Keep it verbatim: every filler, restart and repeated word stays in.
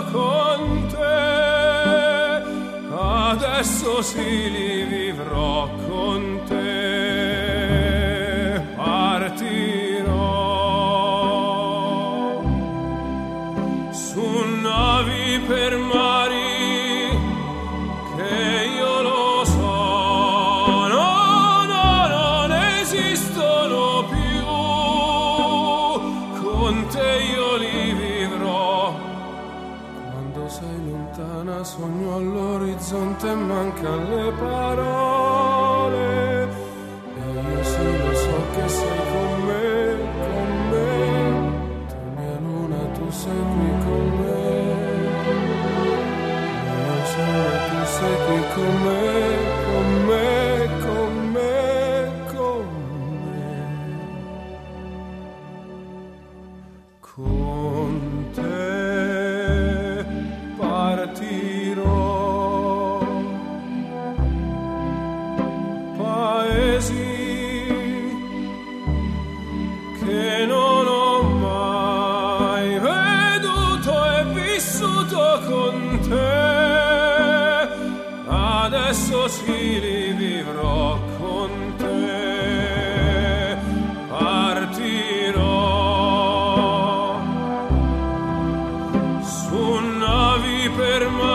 con te, adesso sì li vivrò con te, partirò su navi per mari che io lo so, no, no, non esistono più, con te io li vivrò. Quando sei lontana sogno all'orizzonte e mancan le parole, e io sì lo so che sei con me, con me, tu mia luna, tu sei qui con me, mio sole, tu sei qui con me, con me, con me, con me, con te partirò. Paesi che non ho mai veduto e vissuto con te, adesso sì li vivrò con te, partirò su navi per mare